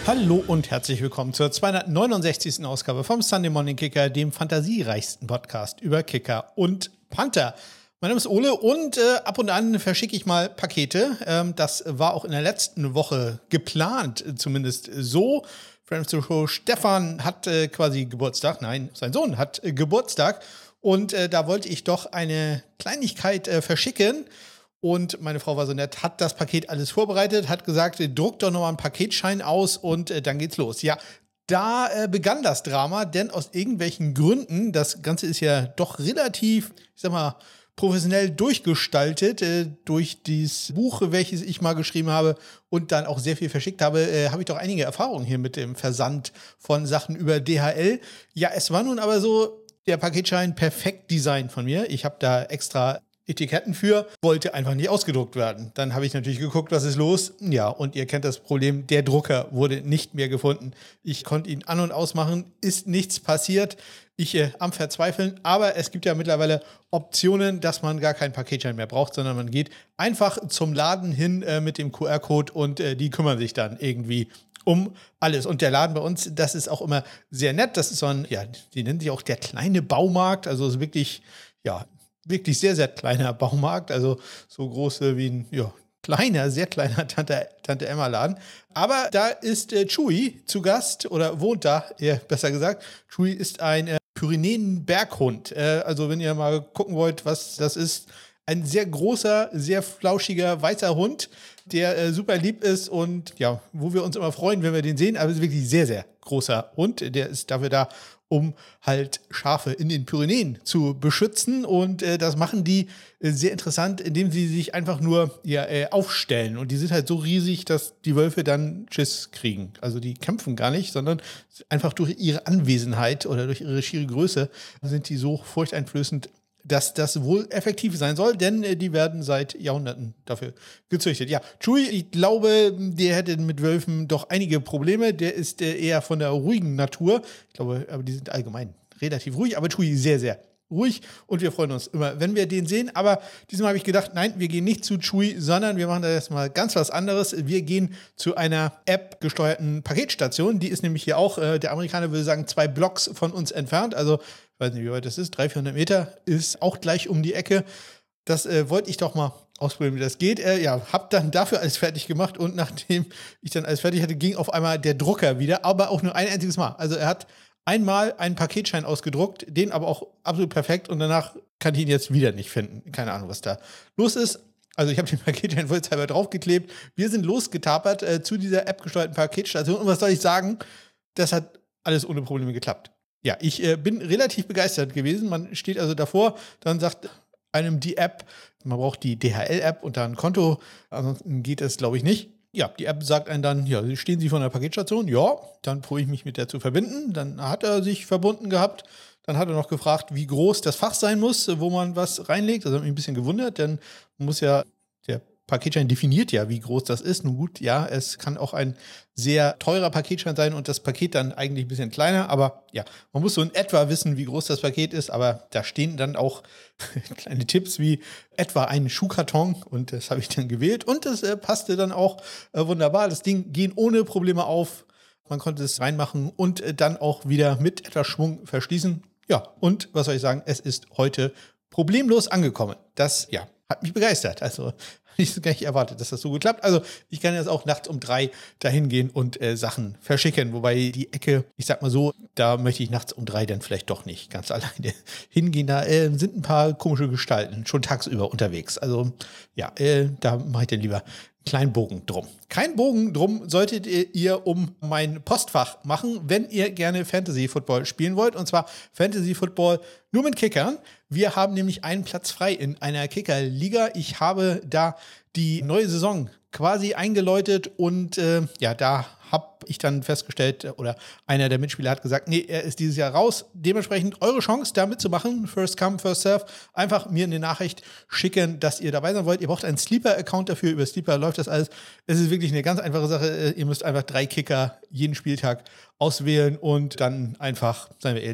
Hallo und herzlich willkommen zur 269. Ausgabe vom Sunday Morning Kicker, dem fantasiereichsten Podcast über Kicker und Panther. Mein Name ist Ole und ab und an verschicke ich mal Pakete. Das war auch in der letzten Woche geplant, zumindest so. Friends to Show Stefan hat quasi Geburtstag, nein, sein Sohn hat Geburtstag und da wollte ich doch eine Kleinigkeit verschicken. Und meine Frau war so nett, hat das Paket alles vorbereitet, hat gesagt, druck doch nochmal einen Paketschein aus und dann geht's los. Ja, da begann das Drama, denn aus irgendwelchen Gründen, das Ganze ist ja doch relativ, ich sag mal, professionell durchgestaltet durch dieses Buch, welches ich mal geschrieben habe und dann auch sehr viel verschickt habe, habe ich doch einige Erfahrungen hier mit dem Versand von Sachen über DHL. Ja, es war nun aber so, der Paketschein perfekt designt von mir. Ich habe da extra Etiketten für, wollte einfach nicht ausgedruckt werden. Dann habe ich natürlich geguckt, was ist los. Ja, und ihr kennt das Problem, der Drucker wurde nicht mehr gefunden. Ich konnte ihn an- und ausmachen, ist nichts passiert. Ich am Verzweifeln, aber es gibt ja mittlerweile Optionen, dass man gar keinen Paketschein mehr braucht, sondern man geht einfach zum Laden hin mit dem QR-Code und die kümmern sich dann irgendwie um alles. Und der Laden bei uns, das ist auch immer sehr nett. Das ist so ein, ja, die nennen sich auch der kleine Baumarkt, also ist wirklich, ja, wirklich sehr, sehr kleiner Baumarkt, also so groß wie ein, ja, kleiner, sehr kleiner Tante-Emma-Laden. Aber da ist Chewy zu Gast oder wohnt da, eher besser gesagt. Chewy ist ein Pyrenäen-Berghund. Also wenn ihr mal gucken wollt, was das ist, ein sehr großer, sehr flauschiger, weißer Hund, der super lieb ist und ja, wo wir uns immer freuen, wenn wir den sehen. Aber es ist wirklich sehr, sehr großer Hund. Der ist dafür da, um halt Schafe in den Pyrenäen zu beschützen. Und das machen die sehr interessant, indem sie sich einfach nur aufstellen. Und die sind halt so riesig, dass die Wölfe dann Schiss kriegen. Also die kämpfen gar nicht, sondern einfach durch ihre Anwesenheit oder durch ihre schiere Größe sind die so furchteinflößend, dass das wohl effektiv sein soll, denn die werden seit Jahrhunderten dafür gezüchtet. Ja, Chewy, ich glaube, der hätte mit Wölfen doch einige Probleme. Der ist eher von der ruhigen Natur. Ich glaube, aber die sind allgemein relativ ruhig, aber Chewy sehr, sehr ruhig und wir freuen uns immer, wenn wir den sehen. Aber diesmal habe ich gedacht, nein, wir gehen nicht zu Chewy, sondern wir machen da erstmal ganz was anderes. Wir gehen zu einer App-gesteuerten Paketstation. Die ist nämlich hier auch, der Amerikaner würde sagen, 2 Blocks von uns entfernt. Also ich weiß nicht, wie weit das ist, 300-400 Meter, ist auch gleich um die Ecke. Das wollte ich doch mal ausprobieren, wie das geht. Ja, hab dann dafür alles fertig gemacht und nachdem ich dann alles fertig hatte, ging auf einmal der Drucker wieder, aber auch nur ein einziges Mal. Also er hat einmal einen Paketschein ausgedruckt, den aber auch absolut perfekt und danach kann ich ihn jetzt wieder nicht finden. Keine Ahnung, was da los ist. Also ich habe den Paketschein vollzeit draufgeklebt. Wir sind losgetapert zu dieser App-gesteuerten Paketstation und was soll ich sagen? Das hat alles ohne Probleme geklappt. Ja, ich bin relativ begeistert gewesen. Man steht also davor, dann sagt einem die App, man braucht die DHL-App und dann ein Konto, ansonsten geht es, glaube ich, nicht. Ja, die App sagt einem dann, ja, stehen Sie vor einer Paketstation? Ja, dann probiere ich mich mit der zu verbinden. Dann hat er sich verbunden gehabt. Dann hat er noch gefragt, wie groß das Fach sein muss, wo man was reinlegt. Das hat mich ein bisschen gewundert, denn man muss ja, der Paketschein definiert ja, wie groß das ist. Nun gut, ja, es kann auch ein sehr teurer Paketschein sein und das Paket dann eigentlich ein bisschen kleiner. Aber ja, man muss so in etwa wissen, wie groß das Paket ist. Aber da stehen dann auch kleine Tipps wie etwa einen Schuhkarton und das habe ich dann gewählt. Und das passte dann auch wunderbar. Das Ding ging ohne Probleme auf. Man konnte es reinmachen und dann auch wieder mit etwas Schwung verschließen. Ja, und was soll ich sagen, es ist heute problemlos angekommen. Das, ja, hat mich begeistert. Also ich gar nicht erwartet, dass das so gut klappt. Also ich kann jetzt auch nachts um 3 dahin gehen und Sachen verschicken. Wobei die Ecke, ich sag mal so, da möchte ich nachts um 3 dann vielleicht doch nicht ganz alleine hingehen. Da sind ein paar komische Gestalten schon tagsüber unterwegs. Also ja, da mache ich dann lieber kleinen Bogen drum. Kein Bogen drum solltet ihr um mein Postfach machen, wenn ihr gerne Fantasy Football spielen wollt. Und zwar Fantasy Football nur mit Kickern. Wir haben nämlich einen Platz frei in einer Kicker-Liga. Ich habe da die neue Saison quasi eingeläutet und ja, da habe ich dann festgestellt, oder einer der Mitspieler hat gesagt, nee, er ist dieses Jahr raus. Dementsprechend eure Chance, da mitzumachen. First come, first serve. Einfach mir eine Nachricht schicken, dass ihr dabei sein wollt. Ihr braucht einen Sleeper-Account dafür. Über Sleeper läuft das alles. Es ist wirklich eine ganz einfache Sache. Ihr müsst einfach 3 Kicker jeden Spieltag auswählen und dann einfach, seien wir ehrlich,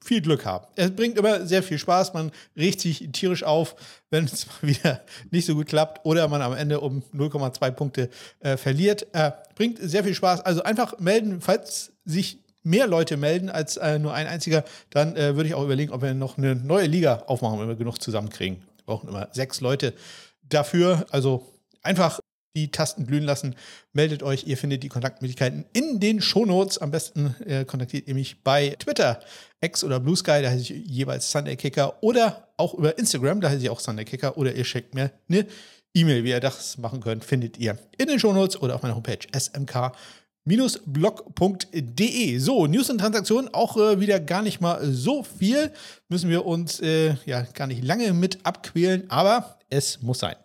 viel Glück haben. Es bringt immer sehr viel Spaß, man regt sich tierisch auf, wenn es mal wieder nicht so gut klappt oder man am Ende um 0,2 Punkte verliert. Bringt sehr viel Spaß. Also einfach melden, falls sich mehr Leute melden als nur ein einziger, dann würde ich auch überlegen, ob wir noch eine neue Liga aufmachen, wenn wir genug zusammenkriegen. Wir brauchen immer 6 Leute dafür. Also einfach die Tasten glühen lassen. Meldet euch, ihr findet die Kontaktmöglichkeiten in den Shownotes. Am besten kontaktiert ihr mich bei Twitter, X oder Blue Sky, da heiße ich jeweils Sunday Kicker, oder auch über Instagram, da heiße ich auch Sunday Kicker, oder ihr schickt mir eine E-Mail. Wie ihr das machen könnt, findet ihr in den Shownotes oder auf meiner Homepage smk-blog.de. So, News und Transaktionen, auch wieder gar nicht mal so viel. Müssen wir uns gar nicht lange mit abquälen, aber es muss sein.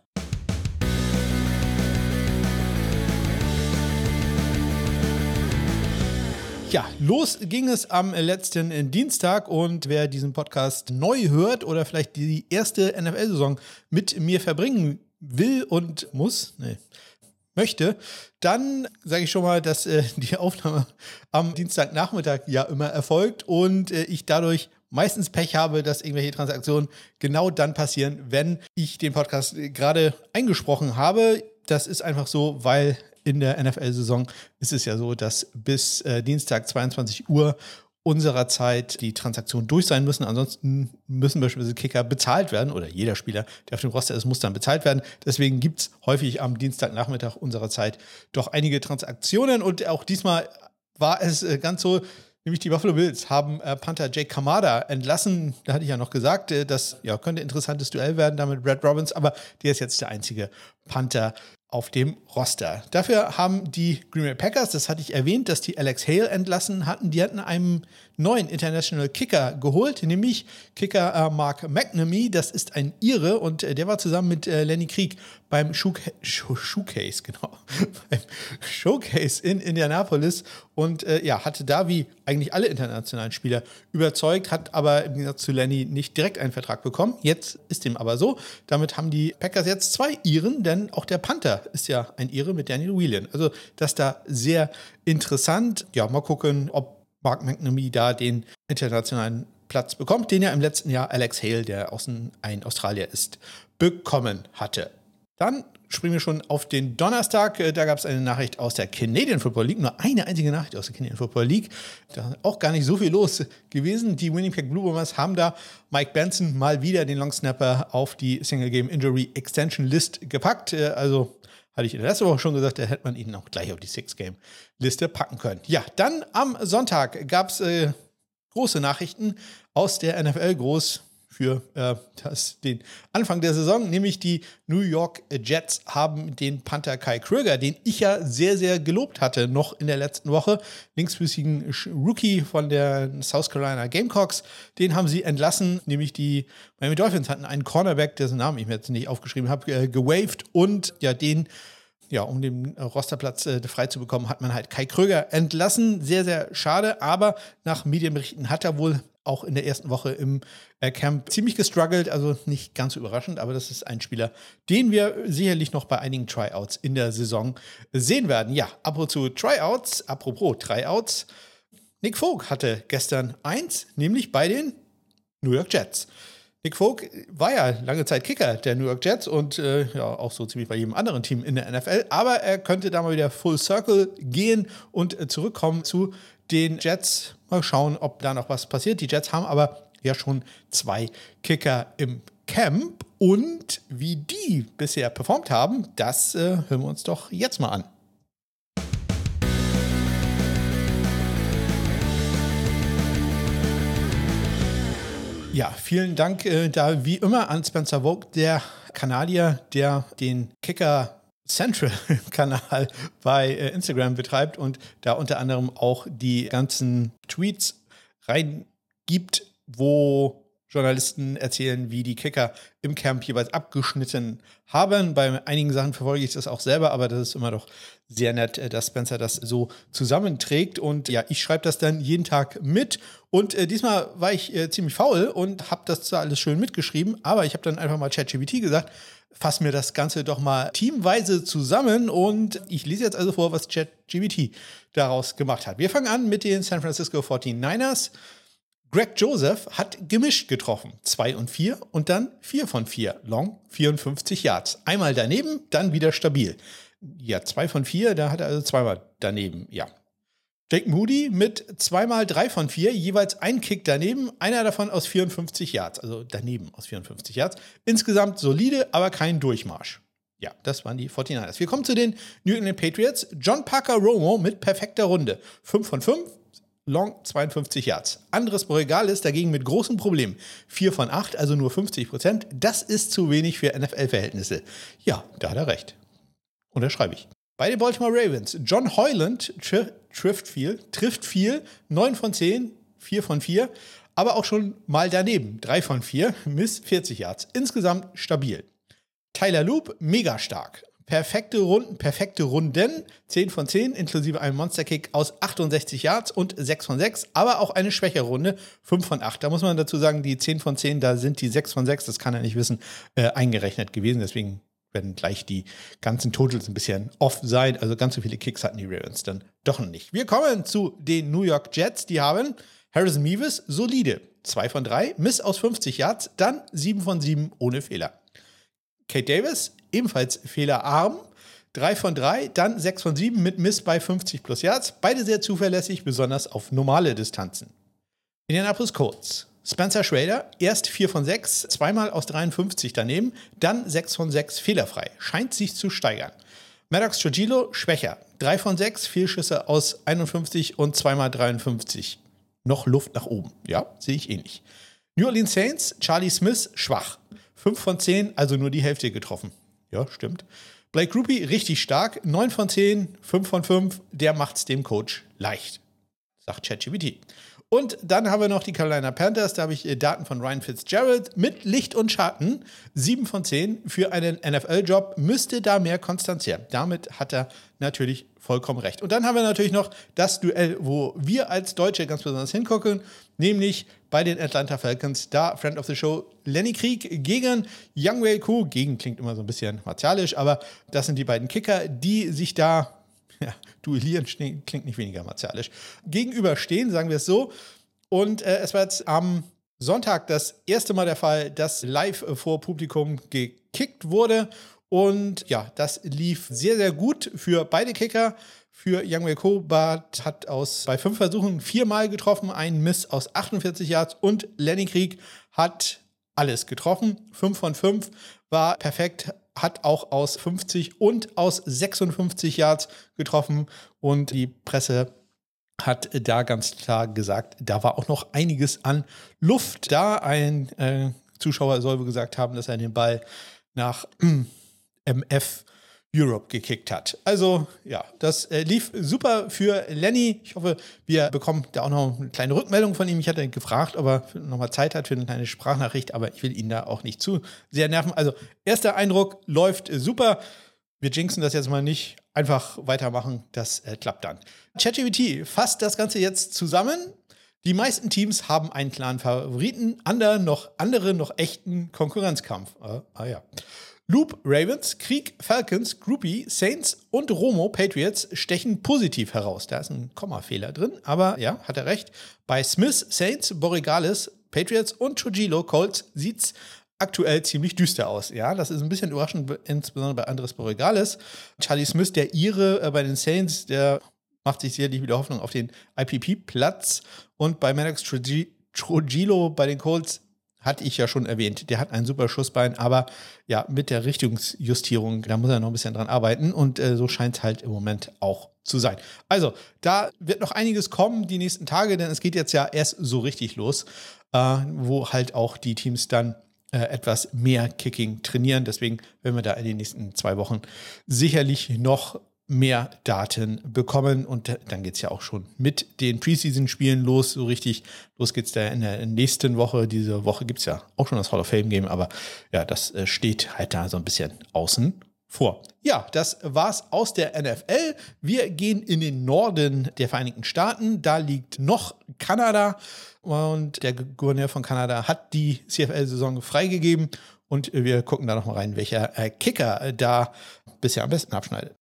Ja, los ging es am letzten Dienstag und wer diesen Podcast neu hört oder vielleicht die erste NFL-Saison mit mir verbringen will und möchte, dann sage ich schon mal, dass die Aufnahme am Dienstagnachmittag ja immer erfolgt und ich dadurch meistens Pech habe, dass irgendwelche Transaktionen genau dann passieren, wenn ich den Podcast gerade eingesprochen habe. Das ist einfach so, weil in der NFL-Saison ist es ja so, dass bis Dienstag 22 Uhr unserer Zeit die Transaktionen durch sein müssen. Ansonsten müssen beispielsweise Kicker bezahlt werden oder jeder Spieler, der auf dem Roster ist, muss dann bezahlt werden. Deswegen gibt es häufig am Dienstagnachmittag unserer Zeit doch einige Transaktionen und auch diesmal war es ganz so. Nämlich die Buffalo Bills haben Panther Jake Kamada entlassen. Da hatte ich ja noch gesagt, das könnte ein interessantes Duell werden da mit Brad Robbins, aber der ist jetzt der einzige Panther auf dem Roster. Dafür haben die Green Bay Packers, das hatte ich erwähnt, dass die Alex Hale entlassen hatten. Die hatten einen neuen International Kicker geholt, nämlich Kicker Mark McNamee. Das ist ein Ire und der war zusammen mit Lenny Krieg beim Showcase in Indianapolis und hatte da wie eigentlich alle internationalen Spieler überzeugt, hat aber im Gegensatz zu Lenny nicht direkt einen Vertrag bekommen. Jetzt ist dem aber so. Damit haben die Packers jetzt 2 Iren, denn auch der Panther ist ja ein Ire mit Daniel Whelan. Also das ist da sehr interessant. Ja, mal gucken, ob Mark McNamee da den internationalen Platz bekommt, den ja im letzten Jahr Alex Hale, der ein Australier ist, bekommen hatte. Dann springen wir schon auf den Donnerstag. Da gab es eine Nachricht aus der Canadian Football League. Nur eine einzige Nachricht aus der Canadian Football League. Da ist auch gar nicht so viel los gewesen. Die Winnipeg Blue Bombers haben da Mike Benson mal wieder den Longsnapper auf die Single Game Injury Extension List gepackt. Also hatte ich in der letzten Woche schon gesagt, da hätte man ihn auch gleich auf die Six-Game-Liste packen können. Ja, dann am Sonntag gab es große Nachrichten aus der NFL, groß für den Anfang der Saison, nämlich die New York Jets haben den Panther Kai Kröger, den ich ja sehr, sehr gelobt hatte, noch in der letzten Woche, linksfüßigen Rookie von der South Carolina Gamecocks, den haben sie entlassen, nämlich die Miami Dolphins hatten einen Cornerback, dessen Namen ich mir jetzt nicht aufgeschrieben habe, gewaved und um den Rosterplatz frei zu bekommen, hat man halt Kai Kröger entlassen. Sehr, sehr schade, aber nach Medienberichten hat er wohl auch in der ersten Woche im Camp ziemlich gestruggelt, also nicht ganz so überraschend, aber das ist ein Spieler, den wir sicherlich noch bei einigen Tryouts in der Saison sehen werden. Ja, apropos Tryouts, Nick Folk hatte gestern eins, nämlich bei den New York Jets. Nick Folk war ja lange Zeit Kicker der New York Jets und auch so ziemlich bei jedem anderen Team in der NFL, aber er könnte da mal wieder Full Circle gehen und zurückkommen zu den Jets. Mal schauen, ob da noch was passiert. Die Jets haben aber ja schon 2 Kicker im Camp und wie die bisher performt haben, das hören wir uns doch jetzt mal an. Ja, vielen Dank da wie immer an Spencer Vogt, der Kanadier, der den Kicker Central-Kanal bei Instagram betreibt und da unter anderem auch die ganzen Tweets reingibt, wo Journalisten erzählen, wie die Kicker im Camp jeweils abgeschnitten haben. Bei einigen Sachen verfolge ich das auch selber, aber das ist immer doch sehr nett, dass Spencer das so zusammenträgt. Und ja, ich schreibe das dann jeden Tag mit. Und diesmal war ich ziemlich faul und habe das zwar alles schön mitgeschrieben, aber ich habe dann einfach mal ChatGPT gesagt, fass mir das Ganze doch mal teamweise zusammen. Und ich lese jetzt also vor, was ChatGPT daraus gemacht hat. Wir fangen an mit den San Francisco 49ers. Greg Joseph hat gemischt getroffen. 2 und 4 und dann 4 von 4. Long, 54 Yards. Einmal daneben, dann wieder stabil. Ja, 2 von 4, da hat er also zweimal daneben, ja. Jake Moody mit zweimal 3 von 4, jeweils ein Kick daneben, einer davon aus 54 Yards, also daneben aus 54 Yards. Insgesamt solide, aber kein Durchmarsch. Ja, das waren die 49ers. Wir kommen zu den New England Patriots. John Parker Romo mit perfekter Runde. 5 von 5, Long 52 Yards. Andres Borregales dagegen mit großen Problemen. 4 von 8, also nur 50%. Das ist zu wenig für NFL-Verhältnisse. Ja, da hat er recht. Unterschreibe ich. Bei den Baltimore Ravens, John Hoyland trifft viel, 9 von 10, 4 von 4, aber auch schon mal daneben, 3 von 4, Miss 40 Yards. Insgesamt stabil. Tyler Loop, mega stark. Perfekte Runden, 10 von 10, inklusive einem Monsterkick aus 68 Yards und 6 von 6, aber auch eine schwächere Runde, 5 von 8. Da muss man dazu sagen, die 10 von 10, da sind die 6 von 6, das kann er nicht wissen, eingerechnet gewesen, deswegen werden gleich die ganzen Totals ein bisschen off sein. Also ganz so viele Kicks hatten die Ravens dann doch noch nicht. Wir kommen zu den New York Jets. Die haben Harrison Mevis, solide. 2 von 3, Miss aus 50 Yards, dann 7 von 7 ohne Fehler. Kate Davis, ebenfalls fehlerarm. 3 von 3, dann 6 von 7 mit Miss bei 50 plus Yards. Beide sehr zuverlässig, besonders auf normale Distanzen. Indianapolis Colts. Spencer Schrader, erst 4 von 6, zweimal aus 53 daneben, dann 6 von 6 fehlerfrei. Scheint sich zu steigern. Maddox Trujillo, schwächer. 3 von 6, Fehlschüsse aus 51 und zweimal 53. Noch Luft nach oben. Ja, sehe ich ähnlich. New Orleans Saints, Charlie Smith, schwach. 5 von 10, also nur die Hälfte getroffen. Ja, stimmt. Blake Rupi, richtig stark. 9 von 10, 5 von 5. Der macht's dem Coach leicht, sagt ChatGPT. Und dann haben wir noch die Carolina Panthers, da habe ich Daten von Ryan Fitzgerald mit Licht und Schatten. 7 von 10 für einen NFL-Job, müsste da mehr Konstanz her. Damit hat er natürlich vollkommen recht. Und dann haben wir natürlich noch das Duell, wo wir als Deutsche ganz besonders hingucken, nämlich bei den Atlanta Falcons, da Friend of the Show Lenny Krieg gegen Younghoe Koo, gegen klingt immer so ein bisschen martialisch, aber das sind die beiden Kicker, die sich da duellieren klingt nicht weniger martialisch. Gegenüberstehen, sagen wir es so. Und es war jetzt am Sonntag das erste Mal der Fall, dass live vor Publikum gekickt wurde. Und ja, das lief sehr, sehr gut für beide Kicker. Für Younghoe Koo hat bei 5 Versuchen 4-mal getroffen, einen Miss aus 48 Yards. Und Lenny Krieg hat alles getroffen. 5 von 5 war perfekt. Hat auch aus 50 und aus 56 Yards getroffen. Und die Presse hat da ganz klar gesagt, da war auch noch einiges an Luft da. Ein Zuschauer soll wohl gesagt haben, dass er den Ball nach MF Europe gekickt hat. Also ja, das lief super für Lenny. Ich hoffe, wir bekommen da auch noch eine kleine Rückmeldung von ihm. Ich hatte gefragt, ob er nochmal Zeit hat für eine kleine Sprachnachricht, aber ich will ihn da auch nicht zu sehr nerven. Also erster Eindruck läuft super. Wir jinxen das jetzt mal nicht. Einfach weitermachen, das klappt dann. ChatGPT fasst das Ganze jetzt zusammen. Die meisten Teams haben einen klaren Favoriten, andere noch echten Konkurrenzkampf. Ja. Loop Ravens, Krieg Falcons, Groupie Saints und Romo Patriots stechen positiv heraus. Da ist ein Kommafehler drin, aber ja, hat er recht. Bei Smith Saints, Borregales Patriots und Trujillo Colts sieht's aktuell ziemlich düster aus. Ja, das ist ein bisschen überraschend, insbesondere bei Andres Borregales. Charlie Smith, der Ire bei den Saints, der macht sich sicherlich wieder Hoffnung auf den IPP-Platz. Und bei Maddox Trujillo bei den Colts hatte ich ja schon erwähnt, der hat ein super Schussbein, aber ja, mit der Richtungsjustierung, da muss er noch ein bisschen dran arbeiten und so scheint es halt im Moment auch zu sein. Also, da wird noch einiges kommen die nächsten Tage, denn es geht jetzt ja erst so richtig los, wo halt auch die Teams dann etwas mehr Kicking trainieren. Deswegen werden wir da in den nächsten 2 Wochen sicherlich noch mehr Daten bekommen und dann geht es ja auch schon mit den Preseason-Spielen los, so richtig. Los geht's da in der nächsten Woche. Diese Woche gibt es ja auch schon das Hall of Fame-Game, aber ja, das steht halt da so ein bisschen außen vor. Ja, das war's aus der NFL. Wir gehen in den Norden der Vereinigten Staaten. Da liegt noch Kanada und der Gouverneur von Kanada hat die CFL-Saison freigegeben und wir gucken da noch mal rein, welcher Kicker da bisher am besten abschneidet.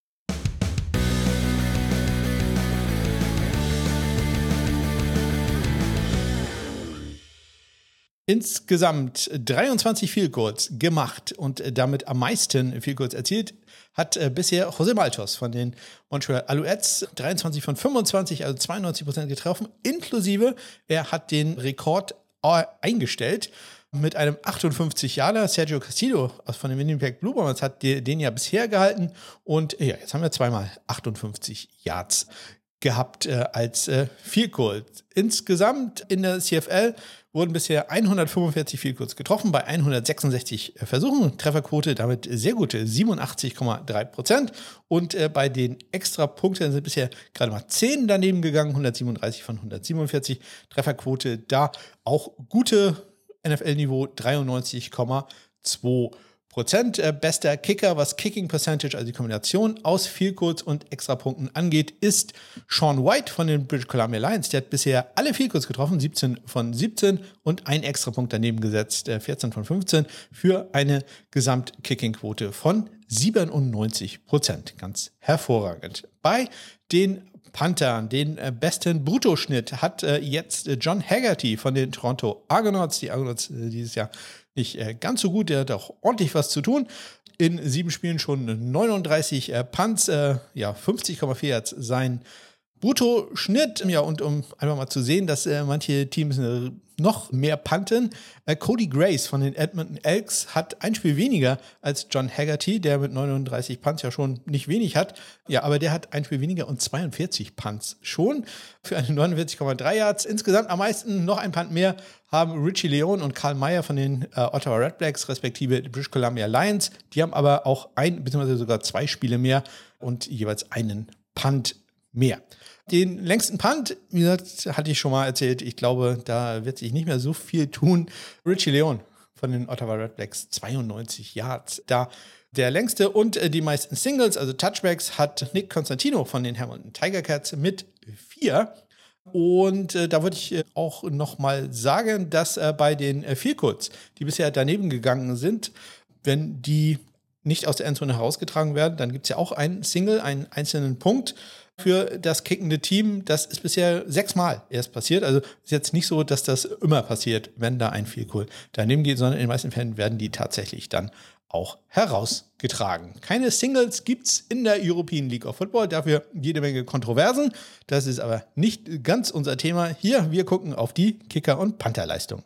Insgesamt 23 Field Goals gemacht und damit am meisten Field Goals erzielt hat bisher José Maltos von den Montreal Alouettes. 23 von 25, also 92% getroffen, inklusive er hat den Rekord eingestellt mit einem 58-Jahrer. Sergio Castillo von den Winnipeg Blue Bombers hat den ja bisher gehalten und ja, jetzt haben wir zweimal 58 Yards gehabt als Field Goal. Insgesamt in der CFL wurden bisher 145 Field Goals getroffen bei 166 Versuchen. Trefferquote damit sehr gute 87,3%. Und bei den Extrapunkten sind bisher gerade mal 10 daneben gegangen, 137 von 147. Trefferquote da auch gute NFL-Niveau 93,2%. Bester Kicker, was Kicking Percentage, also die Kombination aus Field Goals und Extrapunkten angeht, ist Sean White von den British Columbia Lions. Der hat bisher alle Field Goals getroffen, 17 von 17 und einen Extrapunkt daneben gesetzt, 14 von 15 für eine Gesamtkicking-Quote von 97%. Ganz hervorragend. Bei den Panthern, den besten Bruttoschnitt hat jetzt John Haggerty von den Toronto Argonauts. Die Argonauts dieses Jahr nicht ganz so gut, der hat auch ordentlich was zu tun. In 7 Spielen schon 39 Punts, 50,4 Yards sein Bruttoschnitt. Ja, und um einfach mal zu sehen, dass manche Teams noch mehr punten. Cody Grace von den Edmonton Elks hat ein Spiel weniger als John Haggerty, der mit 39 Punts ja schon nicht wenig hat. Ja, aber der hat ein Spiel weniger und 42 Punts schon für eine 49,3 Yards. Insgesamt am meisten, noch ein Punt mehr, haben Richie Leon und Karl Meyer von den Ottawa Redblacks, respektive British Columbia Lions. Die haben aber auch beziehungsweise sogar 2 Spiele mehr und jeweils einen Punt mehr. Den längsten Punt, wie gesagt, hatte ich schon mal erzählt. Ich glaube, da wird sich nicht mehr so viel tun. Richie Leon von den Ottawa Redblacks, 92 Yards. Da der längste und die meisten Singles, also Touchbacks, hat Nick Constantino von den Hamilton Tiger Cats mit 4. Und da würde ich auch nochmal sagen, dass bei den Field Goals, die bisher daneben gegangen sind, wenn die nicht aus der Endzone herausgetragen werden, dann gibt es ja auch einen Single, einen einzelnen Punkt für das kickende Team. Das ist bisher 6 Mal erst passiert. Also ist jetzt nicht so, dass das immer passiert, wenn da ein Field Goal daneben geht, sondern in den meisten Fällen werden die tatsächlich dann auch herausgetragen. Keine Singles gibt's in der European League of Football, dafür jede Menge Kontroversen. Das ist aber nicht ganz unser Thema. Hier, wir gucken auf die Kicker- und Pantherleistung.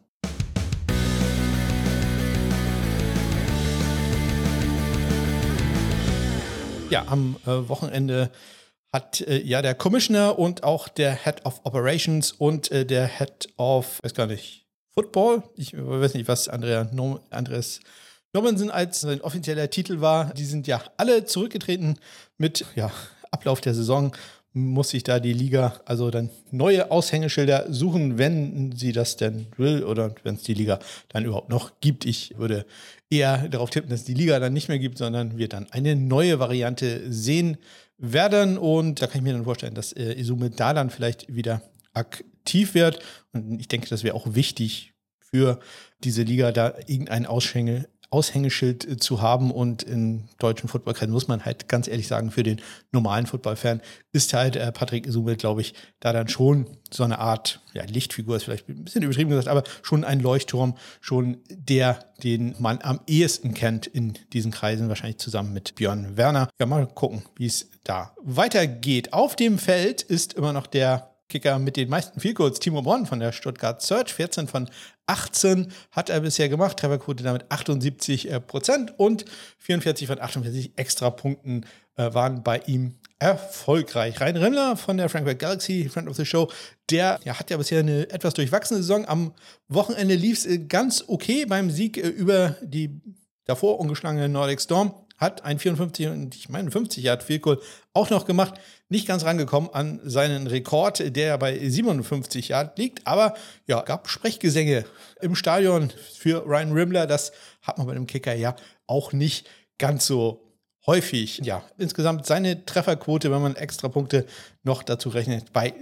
Ja, am Wochenende hat der Commissioner und auch der Head of Operations und der Head of, Football, ich weiß nicht, was Andreas Robinson als sein offizieller Titel war, die sind ja alle zurückgetreten mit Ablauf der Saison. Muss sich da die Liga also dann neue Aushängeschilder suchen, wenn sie das denn will oder wenn es die Liga dann überhaupt noch gibt. Ich würde eher darauf tippen, dass es die Liga dann nicht mehr gibt, sondern wir dann eine neue Variante sehen werden. Und da kann ich mir dann vorstellen, dass Izume da dann vielleicht wieder aktiv wird. Und ich denke, das wäre auch wichtig für diese Liga, da irgendein Aushängeschild zu haben. Und in deutschen Footballkreisen muss man halt ganz ehrlich sagen, für den normalen Football-Fan ist halt Patrick Izume, glaube ich, da dann schon so eine Art, Lichtfigur ist vielleicht ein bisschen übertrieben gesagt, aber schon ein Leuchtturm, schon den man am ehesten kennt in diesen Kreisen, wahrscheinlich zusammen mit Björn Werner. Ja, mal gucken, wie es da weitergeht. Auf dem Feld ist immer noch der Kicker mit den meisten Field Goals, Timo Born von der Stuttgart Surge, 14 von 18 hat er bisher gemacht, Trefferquote damit 78% und 44 von 48 Extrapunkten waren bei ihm erfolgreich. Ryan Rimmler von der Frankfurt Galaxy, Friend of the Show, der hat ja bisher eine etwas durchwachsene Saison. Am Wochenende lief es ganz okay beim Sieg über die davor ungeschlagene Nordic Storm. Hat ein 54 und ich meine 50 Yard Field Goal auch noch gemacht. Nicht ganz rangekommen an seinen Rekord, der bei 57 Yard liegt. Aber gab Sprechgesänge im Stadion für Ryan Rimmler. Das hat man bei dem Kicker ja auch nicht ganz so häufig. Ja, insgesamt seine Trefferquote, wenn man Extrapunkte noch dazu rechnet, bei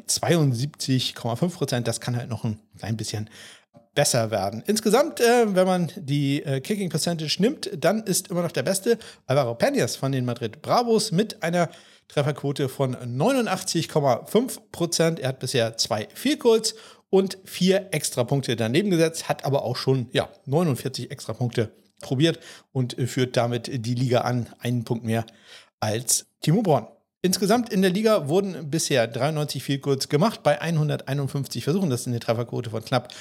72,5%. Das kann halt noch ein klein bisschen besser werden. Insgesamt, wenn man die Kicking Percentage nimmt, dann ist immer noch der beste Alvaro Peñas von den Madrid Bravos mit einer Trefferquote von 89,5%. Er hat bisher 2 Field Goals und 4 Extrapunkte daneben gesetzt, hat aber auch schon 49 Extrapunkte probiert und führt damit die Liga an, einen Punkt mehr als Timo Born. Insgesamt in der Liga wurden bisher 93 Field Goals gemacht bei 151 Versuchen. Das ist eine Trefferquote von knapp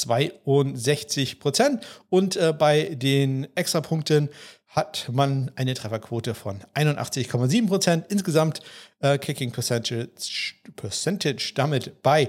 62%. Und bei den Extrapunkten hat man eine Trefferquote von 81,7%. Insgesamt Kicking Percentage damit bei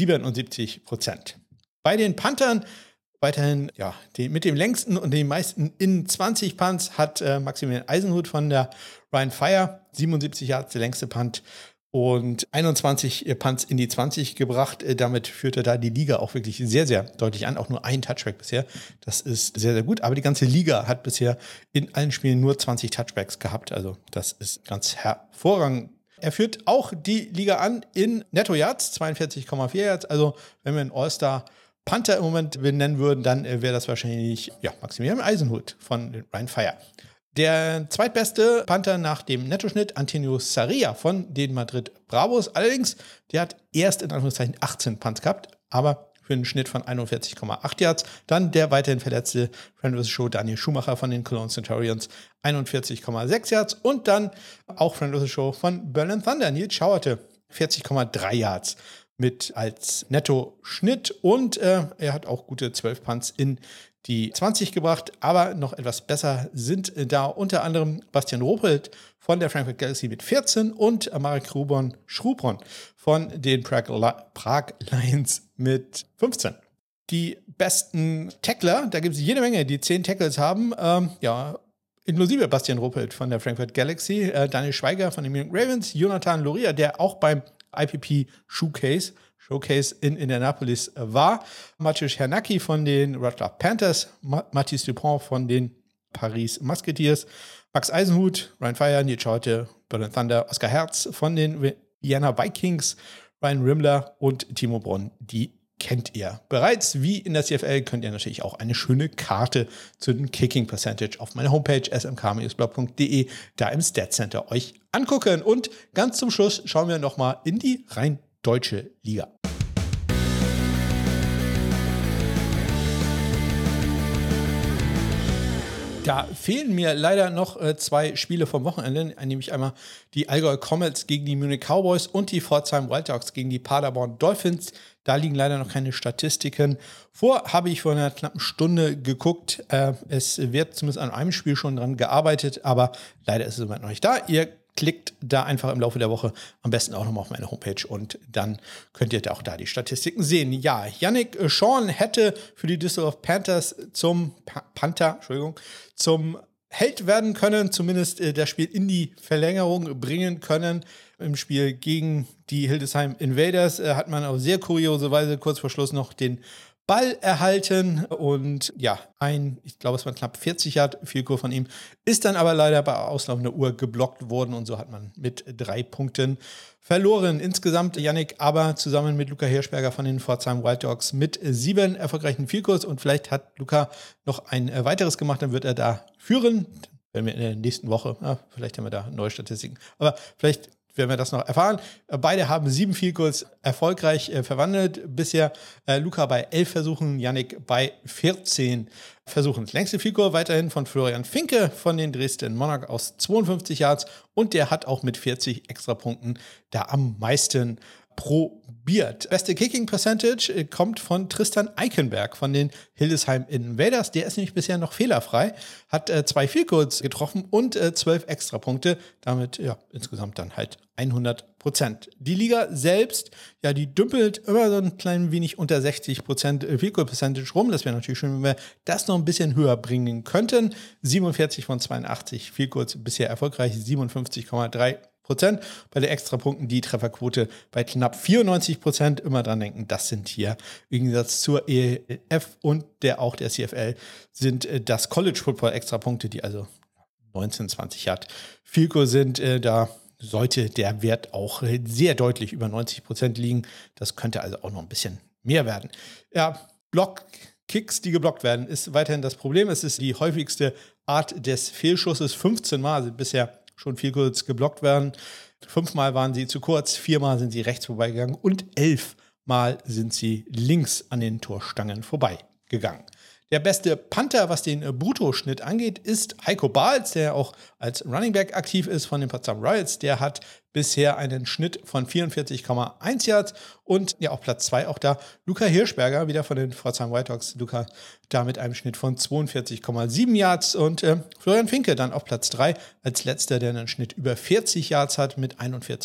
77%. Bei den Panthern weiterhin, mit dem längsten und den meisten in 20 Punts hat Maximilian Eisenhut von der Ryan Fire 77 Yards, der längste Punt und 21 Punts in die 20 gebracht. Damit führt er da die Liga auch wirklich sehr, sehr deutlich an. Auch nur ein Touchback bisher. Das ist sehr, sehr gut. Aber die ganze Liga hat bisher in allen Spielen nur 20 Touchbacks gehabt. Also das ist ganz hervorragend. Er führt auch die Liga an in Netto Yards, 42,4 Yards. Also wenn wir einen All-Star Panther im Moment benennen würden, dann wäre das wahrscheinlich Maximilian Eisenhut von Ryan Fire. Der zweitbeste Panther nach dem Nettoschnitt, Antonio Sarria von den Madrid Bravos. Allerdings, der hat erst in Anführungszeichen 18 Punts gehabt, aber für einen Schnitt von 41,8 Yards. Dann der weiterhin verletzte Friend of the Show Daniel Schumacher von den Cologne Centurions, 41,6 Yards. Und dann auch Friend of the Show von Berlin Thunder, Nils Schauerte, 40,3 Yards. Mit als Netto-Schnitt und er hat auch gute 12 Punts in die 20 gebracht, aber noch etwas besser sind da unter anderem Bastian Ruppelt von der Frankfurt Galaxy mit 14 und Marek Schrubron von den Prague Lions mit 15. Die besten Tackler, da gibt es jede Menge, die 10 Tackles haben, inklusive Bastian Ruppelt von der Frankfurt Galaxy, Daniel Schweiger von den Munich Ravens, Jonathan Loria, der auch beim IPP Showcase in Indianapolis war, Maciej Hernacki von den Rotterdam Panthers, Mathis Dupont von den Paris Musketeers, Max Eisenhut, Ryan Fire, Nils Schauerte, Berlin Thunder, Oskar Herz von den Vienna Vikings, Ryan Rimler und Timo Born, die kennt ihr bereits. Wie in der CFL könnt ihr natürlich auch eine schöne Karte zu den Kicking Percentage auf meiner Homepage smk-blog.de da im Stat Center euch angucken. Und ganz zum Schluss schauen wir nochmal in die rein deutsche Liga. Da fehlen mir leider noch 2 Spiele vom Wochenende, nämlich einmal die Allgäu Comets gegen die Munich Cowboys und die Pforzheim Wild Dogs gegen die Paderborn Dolphins. Da liegen leider noch keine Statistiken vor. Habe ich vor einer knappen Stunde geguckt. Es wird zumindest an einem Spiel schon dran gearbeitet, aber leider ist es im Moment noch nicht da. Ihr klickt da einfach im Laufe der Woche am besten auch nochmal auf meine Homepage und dann könnt ihr auch da die Statistiken sehen. Ja, Yannick Sean hätte für die Düsseldorf Panthers zum Held werden können, zumindest das Spiel in die Verlängerung bringen können. Im Spiel gegen die Hildesheim Invaders hat man auf sehr kuriose Weise kurz vor Schluss noch den Ball erhalten und ich glaube, es waren knapp 40 Yard Field Goal von ihm, ist dann aber leider bei auslaufender Uhr geblockt worden und so hat man mit 3 Punkten verloren. Insgesamt Yannick aber zusammen mit Luca Hirschberger von den Pforzheim Wild Dogs mit 7 erfolgreichen Field Goals und vielleicht hat Luca noch ein weiteres gemacht, dann wird er da führen. Wenn wir in der nächsten Woche, vielleicht haben wir da neue Statistiken, aber vielleicht werden wir das noch erfahren. Beide haben 7 Field Goals erfolgreich verwandelt. Bisher Luca bei 11 Versuchen, Yannick bei 14 Versuchen. Das längste Field Goal weiterhin von Florian Finke von den Dresden Monarchs aus 52 Yards. Und der hat auch mit 40 Extrapunkten da am meisten probiert. Beste Kicking Percentage kommt von Tristan Eichenberg von den Hildesheim Invaders. Der ist nämlich bisher noch fehlerfrei, hat 2 Field Goals getroffen und 12 Extrapunkte. Damit insgesamt dann halt 100%. Die Liga selbst, die dümpelt immer so ein klein wenig unter 60% Field Goal Percentage rum. Das wäre natürlich schön, wenn wir das noch ein bisschen höher bringen könnten. 47 von 82 Field Goals bisher erfolgreich, 57,3%. Bei den Extrapunkten die Trefferquote bei knapp 94%. Immer dran denken, das sind hier im Gegensatz zur ELF und der CFL sind das College Football Extrapunkte, die also 19, 20 Yard Field Goal sind. Da sollte der Wert auch sehr deutlich über 90% liegen. Das könnte also auch noch ein bisschen mehr werden. Kicks, die geblockt werden, ist weiterhin das Problem. Es ist die häufigste Art des Fehlschusses. 15 Mal sind bisher schon Field Goals geblockt werden. 5 Mal waren sie zu kurz, 4 Mal sind sie rechts vorbeigegangen und 11 mal sind sie links an den Torstangen vorbeigegangen. Der beste Panther, was den Bruttoschnitt angeht, ist Heiko Bahls, der auch als Running Back aktiv ist von den Potsdam Royals. Der hat bisher einen Schnitt von 44,1 Yards und ja, auf Platz 2 auch da Luca Hirschberger, wieder von den Pforzheim Whitehawks. Luca da mit einem Schnitt von 42,7 Yards und Florian Finke dann auf Platz 3 als letzter, der einen Schnitt über 40 Yards hat mit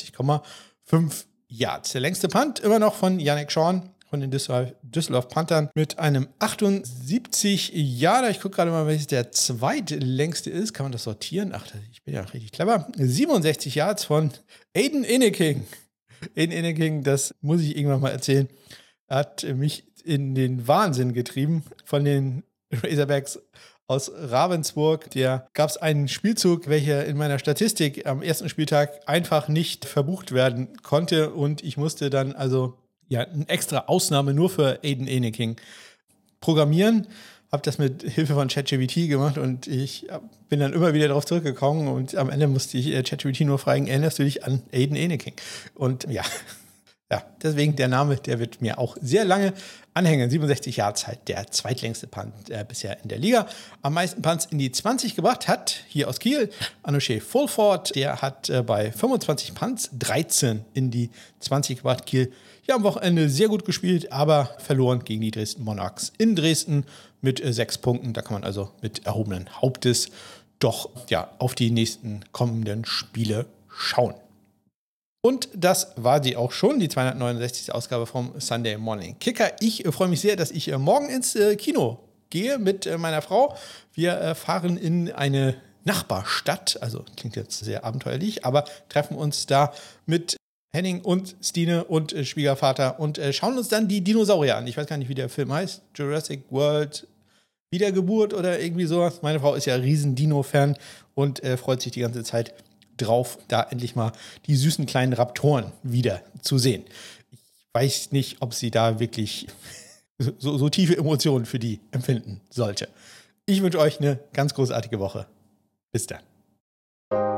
41,5 Yards. Der längste Punt immer noch von Yannick Schorn von den Düsseldorf Panthern mit einem 78 Yarder. Ich gucke gerade mal, welches der zweitlängste ist. Kann man das sortieren? Ach, ich bin ja richtig clever. 67 Yards von Aiden Inneking. Aiden Inneking, das muss ich irgendwann mal erzählen, hat mich in den Wahnsinn getrieben von den Razorbacks aus Ravensburg. Da gab es einen Spielzug, welcher in meiner Statistik am ersten Spieltag einfach nicht verbucht werden konnte und ich musste dann also eine extra Ausnahme nur für Aiden Inneking programmieren. Habe das mit Hilfe von ChatGPT gemacht und ich bin dann immer wieder darauf zurückgekommen und am Ende musste ich ChatGPT nur fragen, erinnerst du dich an Aiden Inneking? Und ja, deswegen der Name, der wird mir auch sehr lange anhängen. 67 Yards halt der zweitlängste Punt bisher in der Liga. Am meisten Punts in die 20 gebracht hat, hier aus Kiel, Anoche Fulford. Der hat bei 25 Punts 13 in die 20 gebracht. Kiel ja am Wochenende sehr gut gespielt, aber verloren gegen die Dresden Monarchs in Dresden mit 6 Punkten. Da kann man also mit erhobenen Hauptes doch ja auf die nächsten kommenden Spiele schauen. Und das war sie auch schon, die 269. Ausgabe vom Sunday Morning Kicker. Ich freue mich sehr, dass ich morgen ins Kino gehe mit meiner Frau. Wir fahren in eine Nachbarstadt, also klingt jetzt sehr abenteuerlich, aber treffen uns da mit Henning und Stine und Schwiegervater und schauen uns dann die Dinosaurier an. Ich weiß gar nicht, wie der Film heißt. Jurassic World Wiedergeburt oder irgendwie sowas. Meine Frau ist ja ein riesen Dino-Fan und freut sich die ganze Zeit drauf, da endlich mal die süßen kleinen Raptoren wieder zu sehen. Ich weiß nicht, ob sie da wirklich so tiefe Emotionen für die empfinden sollte. Ich wünsche euch eine ganz großartige Woche. Bis dann.